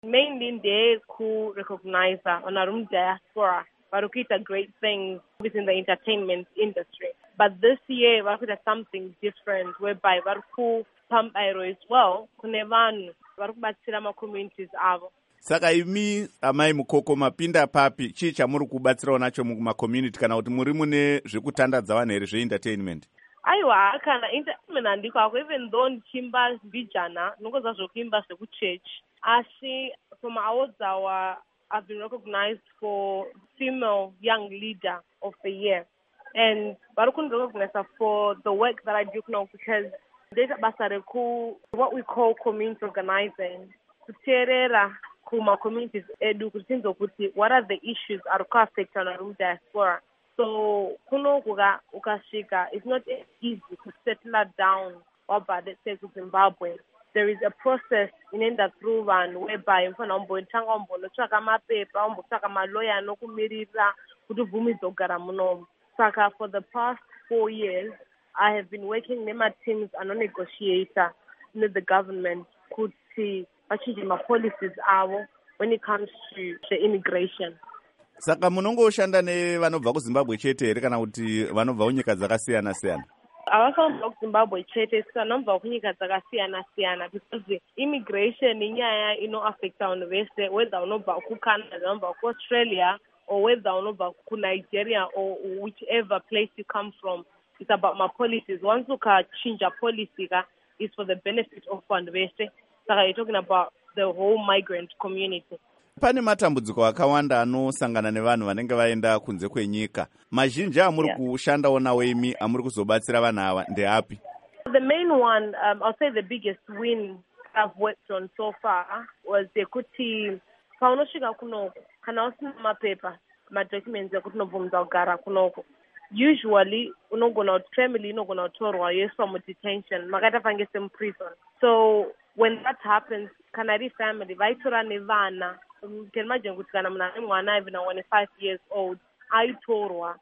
mainly ndeye recognizer on diaspora vari kuita great things within the entertainment industry. But this year vari kuita something different whereby vari kupa mubayiro as well kune vanhu vari kubatsira ma-communities avo. Saka imi amai Mukoko mapinda papi chii chamuri kubatsirawo nacho muma-community kana kuti muri mune zvekutandadza vanhu here zve-entertainment? Aiwa, kana entertainment handiko ako, even though ndichimba mbijana ndinongoziva zvekuimba zvekuchurch, asi from awards I've been recognized for female young leader of the year, and vari kundirecognize for the work that I do now because ndoita basa reku what we call community organizing, kuteerera kuma-communities edu kuti tinzokuti what are the issues ari kuaffecta vanhu vari mudiaspora. So kunoku ukasvika, it's not easy to settle down wabva let's say kuZimbabwe. There is a process inoenda through vanhu whereby mfana umbotanga umbonotsvaka mapepa, umbotsvaka malawyer anokumirira kuti ubvumidzwe kugara munomu. Saka for the past 4 years I have been working nema-teams anonegotiata with the government kuti vachinje ma-policies avo when it comes to the immigration. Saka munongoshanda nevanobva kuZimbabwe chete here kana kuti vanobva kunyika dzakasiyana-siyana? Avasanobva kuZimbabwe chete, vanobva kunyika dzakasiyana-siyana because immigration inyaya inoaffecta vanhu vese, whether unobva kuCanada, unobva kuAustralia, or whether unobva kuNigeria or whichever place you come from. It's about my policies. Once ukachinja policy it's for the benefit of vanhu vese. Saka you're talking about the whole migrant community. Pane matambudziko akawanda anosangana nevanhu vanenge vaenda kunze kwenyika. Mazhinji amuri kushandawo nawo imi amuri kuzobatsira vanhu ava ndeapi? The main one, I'll say the biggest win I've worked on so far was kuti paunosvika kunoku kana usina mapepa, madocuments ekuti unobvumidzwa kugara kunoku, usually unogona kuti family inogona kutorwa yoiswa mudetention makaita fange semuprison. So when that happens, kana ri family vaitora nevana, can imagine kuti kana munhu ane mwana even 5 years old aitorwa,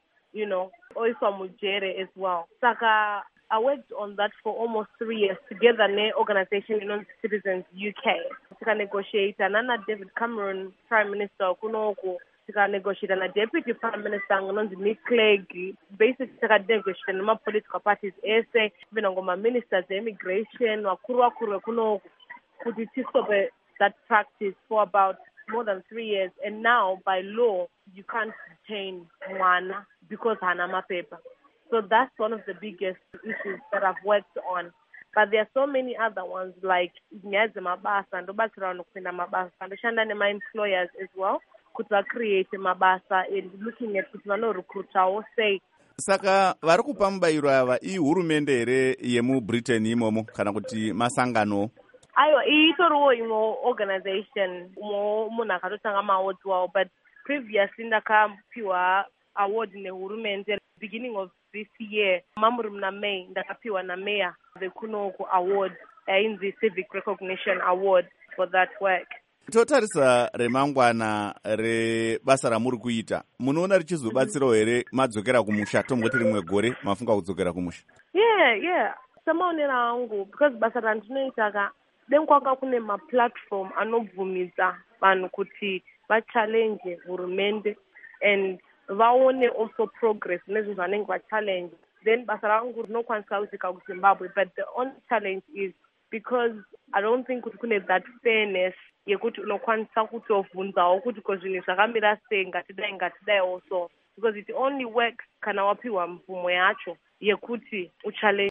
oiswa mujere as well. Saka I worked on that for almost 3 years together ne-organization inonzi Citizens UK. Tikanegotiata nana David Cameron, Prime Minister kunoku, tikanegotiata na Deputy Prime Minister inonzi Nick Clegg. Basically tikanegotiata nema-political parties ese, even ngoma-ministers e-immigration, wakuru kunoku, kuti tistope that practice for about more than 3 years. And now, by law, you can't detain mwana because hana mapepa. So that's one of the biggest issues that I've worked on. But there are so many other ones like nyazi mabasa, ndobatsira nokupinda mabasa, ndoshanda nema-employers as well, kuti create mabasa and looking at kuti vanorecruitawo sei. Saka vari kupa mubayiro ava ihurumende here yemuBritain imomo kana kuti masangano? Aiwa, itoriwo imwe organization munhu akatotanga ma-awards wawo, but previously ndakapiwa award nehurumende beginning of this year. Mamuri muna May ndakapiwa na mayor the kunoku award yainzi Civic Recognition Award for that work. Totarisa remangwana rebasa ramuri kuita, munoona richizobatsirawo here madzokera kumusha, tomboti rimwe gore mafunga kudzokera kumusha? Yeah. Samaonera angu because basa randinoita denkwanga kune ma-platform anobvumidza vanhu kuti vachallenge hurumende and vaone also progress nezvinhu zvanenge vachallenge. Then basa rangu rinokwanisa kusvika kuZimbabwe, but the only challenge is because I don't think kuti kune that fairness yekuti unokwanisa kutovhunzawo kuti ko zvinhu zvakamira sei, ngatidai also, because it only works kana wapiwa mvumo yacho yekuti uchallenge